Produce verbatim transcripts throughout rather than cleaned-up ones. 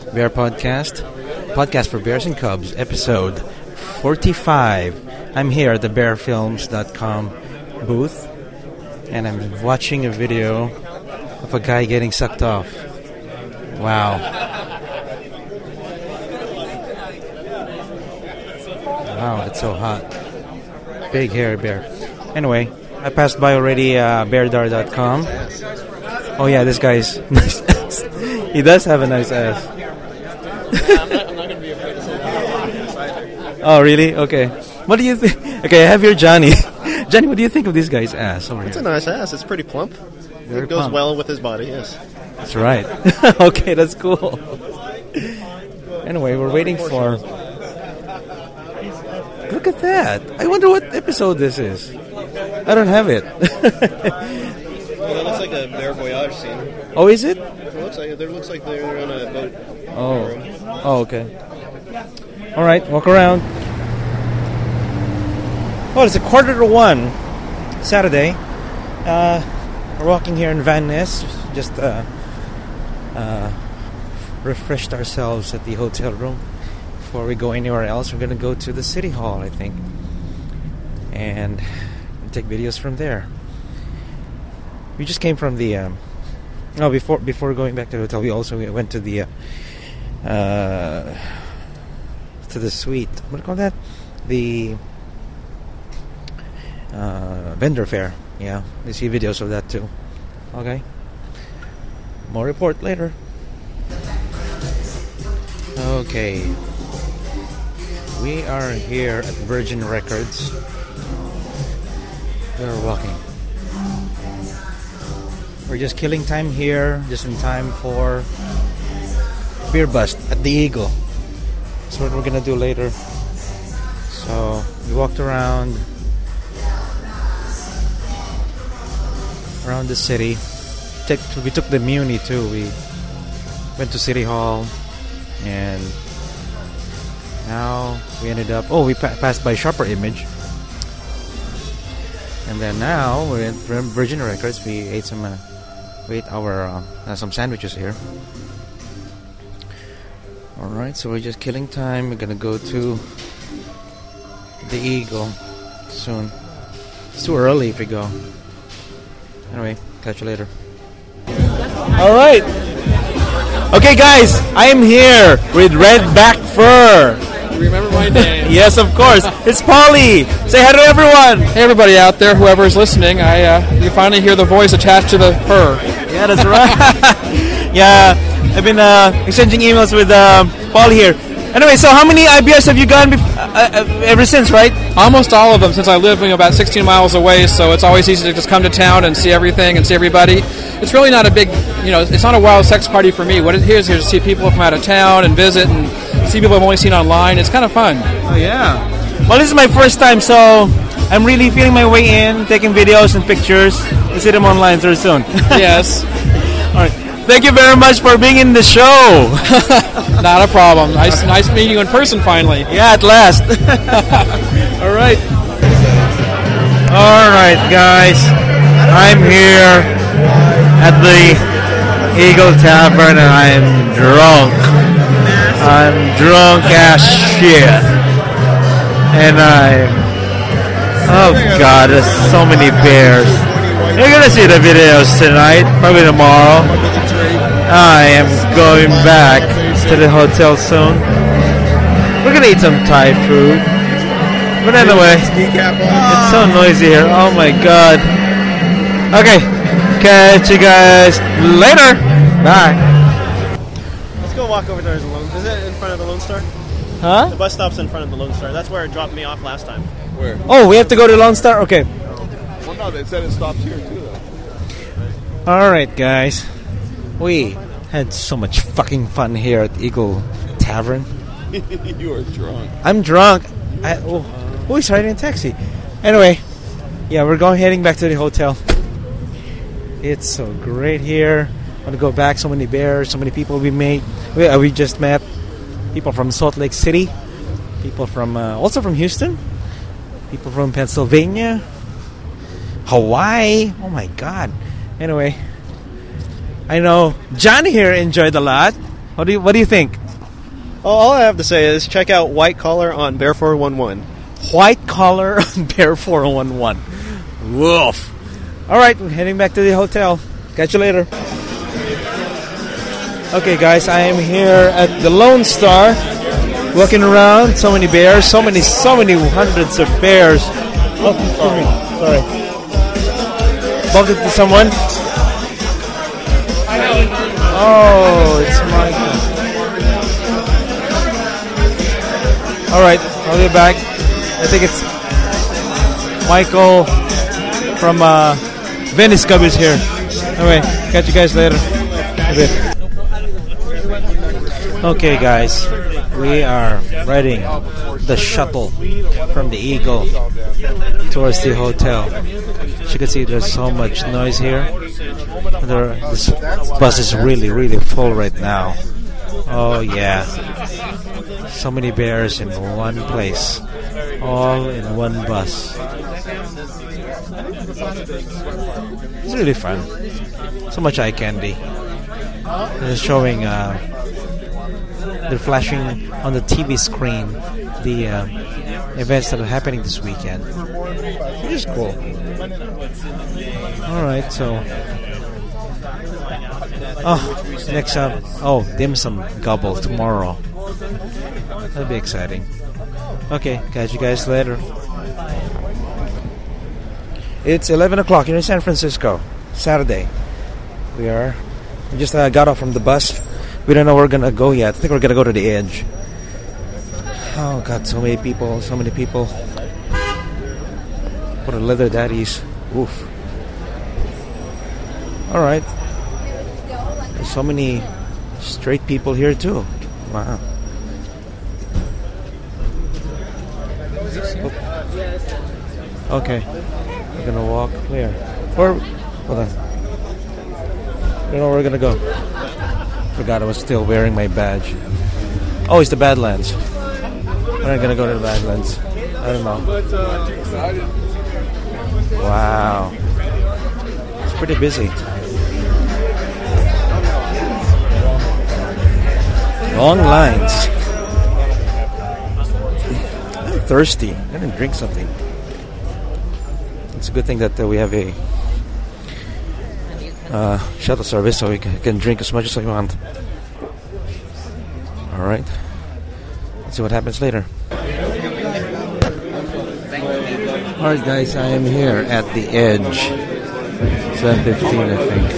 Bear Podcast, podcast for Bears and Cubs, episode forty-five. I'm here at the bear films dot com booth, and I'm watching a video of a guy getting sucked off. Wow. Wow, it's so hot. Big hairy bear. Anyway, I passed by already uh, bear dar dot com. Oh yeah, this guy's nice ass. He does have a nice ass. Yeah, I'm not, I'm not going to be afraid to say that. Oh, really? Okay. What do you think? Okay, I have here Johnny. Johnny, what do you think of this guy's ass over It's here? a nice ass. It's pretty plump. Very it goes plump. well with his body, yes. That's right. Okay, that's cool. Anyway, we're waiting for... Look at that. I wonder what episode this is. I don't have it. Well, that looks like a Bear Voyage scene. Oh, is it? It looks like, it looks like they're on a boat. Oh. Oh, okay. All right, walk around. Oh, it's a quarter to one, Saturday. Uh, we're walking here in Van Ness. Just uh, uh, refreshed ourselves at the hotel room. Before we go anywhere else, we're going to go to the City Hall, I think. And take videos from there. We just came from the... Um, oh, before before going back to the hotel, we also went to the... Uh, uh, to the suite. What do you call that? The... Uh, vendor fair. Yeah, we see videos of that too. Okay. More report later. Okay. We are here at Virgin Records. We're walking. We're just killing time here, just in time for Beer Bust at the Eagle. That's what we're gonna do later. So we walked around around the city. Take, we took the Muni too. We went to City Hall, and now we ended up. Oh, we pa- passed by Sharper Image, and then now we're at Virgin Records. We ate some. Uh, we ate our uh, uh, some sandwiches here. All right, so we're just killing time. We're gonna go to the Eagle soon. It's too early if we go. Anyway, catch you later. All right. Okay, guys, I am here with Red Back Fur. You remember my name? Yes, of course. It's Paulie. Say hi to everyone. Hey, everybody out there, whoever is listening. I uh, you finally hear the voice attached to the fur. Yeah, that's right. Yeah, I've been uh, exchanging emails with uh, Paulie here. Anyway, so how many I B S have you gone bef- uh, uh, ever since, right? Almost all of them, since I live you know, about sixteen miles away, so it's always easy to just come to town and see everything and see everybody. It's really not a big, you know, it's not a wild sex party for me. What it is here is to see people from out of town and visit and see people I've only seen online. It's kind of fun. Oh, yeah. Well, this is my first time, so I'm really feeling my way in, taking videos and pictures. We'll see them online very soon. Yes. All right. Thank you very much for being in the show. Not a problem. Nice, nice meeting you in person finally. Yeah, at last. All right. All right, guys. I'm here at the Eagle Tavern, and I'm drunk. I'm drunk as shit. And I'm... Oh, God, there's so many bears. You're going to see the videos tonight, probably tomorrow. I am going back to the hotel soon. We're going to eat some Thai food. But anyway, it's so noisy here. Oh my God. Okay, catch you guys later. Bye. Let's go walk over there as a Lone. Is it in front of the Lone Star? Huh? The bus stop's in front of the Lone Star. That's where it dropped me off last time. Where? Oh, we have to go to Lone Star? Okay. Well, no, they said it stops here too, though. Alright, guys. We had so much fucking fun here at Eagle Tavern. You are drunk. I'm drunk. I, oh, who is riding a taxi? Anyway, yeah, we're going heading back to the hotel. It's so great here. I want to go back. So many bears, so many people we made. We, uh, we just met people from Salt Lake City, people from uh, also from Houston, people from Pennsylvania, Hawaii. Oh my God. Anyway, I know John here enjoyed a lot. What do you What do you think? Oh, all I have to say is check out White Collar on Bear four one one. White Collar on Bear four one one. Woof. All right, we're heading back to the hotel. Catch you later. Okay, guys, I am here at the Lone Star, walking around. So many bears, so many, so many hundreds of bears. Oh, sorry, sorry. Bumped into someone. Oh, it's Michael. All right, I'll be back. I think it's Michael from uh, Venice Cubbies here. Anyway, catch you guys later. Okay. Okay, guys, we are riding the shuttle from the Eagle towards the hotel. As you can see, there's so much noise here. There, this bus is really, really full right now. Oh, yeah. So many bears in one place, all in one bus. It's really fun. So much eye candy. They're showing, uh, they're flashing on the T V screen the uh, events that are happening this weekend, which is cool. Alright, so oh, next up, oh, dim sum gobble tomorrow. That'll be exciting. Okay, catch you guys later. It's eleven o'clock here in San Francisco, Saturday. We are we just uh, got off from the bus. We don't know where we're gonna go yet. I think we're gonna go to the Edge. Oh God, so many people, so many people. What a leather daddies. Oof. Alright. There's so many straight people here too. Wow. Okay. We're gonna walk where? Or hold on. I don't know where we're gonna go. Forgot I was still wearing my badge. Oh, it's the Badlands. We're not gonna go to the Badlands. I don't know. Wow. It's pretty busy. Long lines. I'm thirsty. I'm gonna drink something. It's a good thing that uh, we have a uh, shuttle service, so we can, can drink as much as we want. All right. Let's see what happens later. All right, guys, I am here at the Edge. seven fifteen, I think.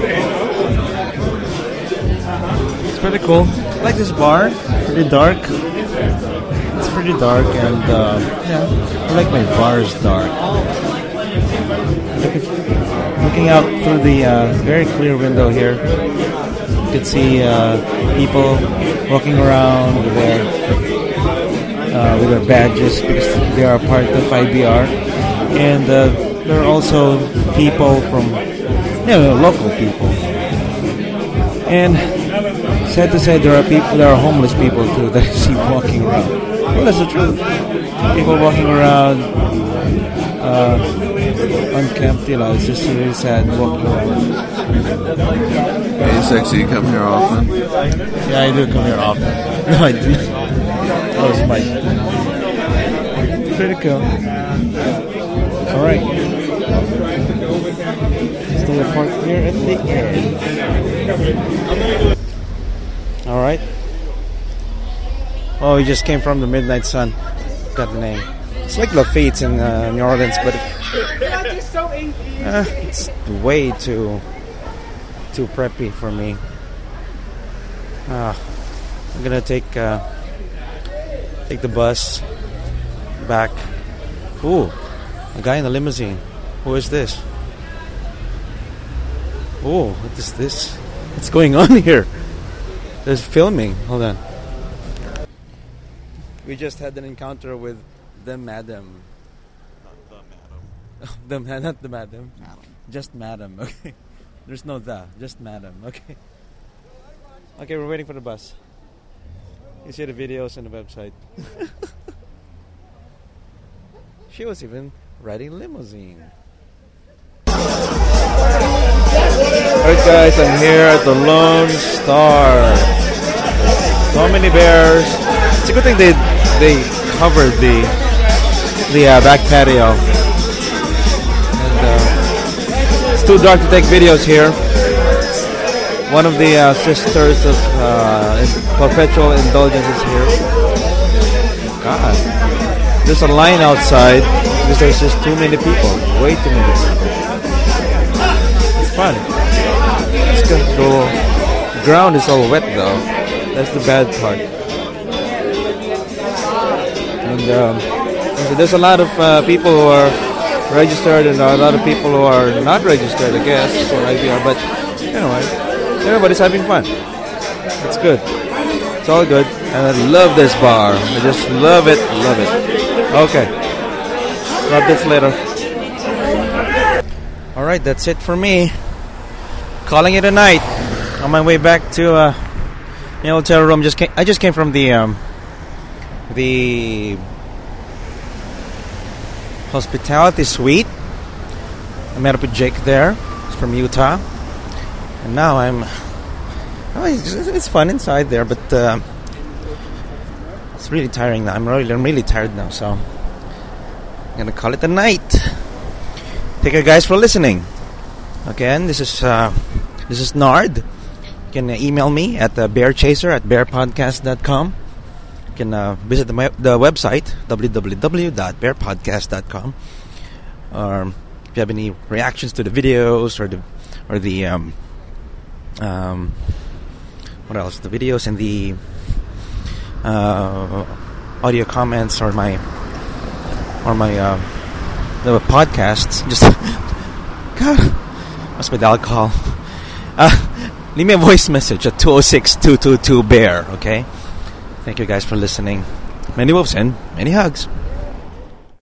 It's pretty cool. I like this bar. Pretty dark. It's pretty dark, and uh, yeah, I like my bars dark. Looking, looking out through the uh, very clear window here, you can see uh, people walking around with their, uh, with their badges because they are part of I B R, and uh, there are also people from, you know, local people. And sad to say, there are people, there are homeless people too that I see walking around. Well, that's the truth. People walking around. Uh, unkempt, you know, it's just really sad walking around. Hey, sexy, you come here often? Yeah, I do come here often. No, I do. That was my... Pretty cool. Alright. Still a park here at the end. Alright. Oh, we just came from the Midnight Sun. Got the name. It's like Lafayette in uh, New Orleans, but it, uh, it's way too too preppy for me. Uh, I'm gonna take uh, take the bus back. Ooh, a guy in a limousine. Who is this? Oh, what is this? What's going on here? There's filming. Hold on. We just had an encounter with the madam. Not the madam. the man, not the madam. Madam. Just madam. Okay. There's no the. Just madam. Okay. Okay, we're waiting for the bus. You see the videos on the website. She was even riding limousine. Alright, guys, I'm here at the Lone Star. So many bears. It's a good thing they they covered the the uh, back patio. And uh, it's too dark to take videos here. One of the uh, sisters of uh, Perpetual Indulgence is here. God, there's a line outside because there's just too many people. Way too many people. It's fun. It's good. The ground is all wet though. That's the bad part. And um, so there's a lot of uh, people who are registered and a lot of people who are not registered, I guess, for I B R. But anyway, everybody's having fun. It's good. It's all good. And I love this bar. I just love it, love it. Okay. Love this later. Alright, that's it for me. Calling it a night. On my way back to uh, the hotel room. Just came, I just came from the um, the hospitality suite. I met up with Jake there. He's from Utah. And now I'm... Oh, it's, it's fun inside there, but uh, it's really tiring now. I'm really, I'm really tired now, so I'm gonna call it a night. Thank you guys for listening. Again, this is uh, this is Nard. You can uh, email me at uh, bearchaser at bear podcast dot com. You can uh, visit the, the website w w w dot bear podcast dot com. Or if you have any reactions to the videos or the or the um, um, what else? The videos and the uh, audio comments or my or my uh, the podcasts. Just God, must be the alcohol. Uh, leave me a voice message at two oh six, two two two, bear. Okay. Thank you guys for listening. Many wolves and many hugs.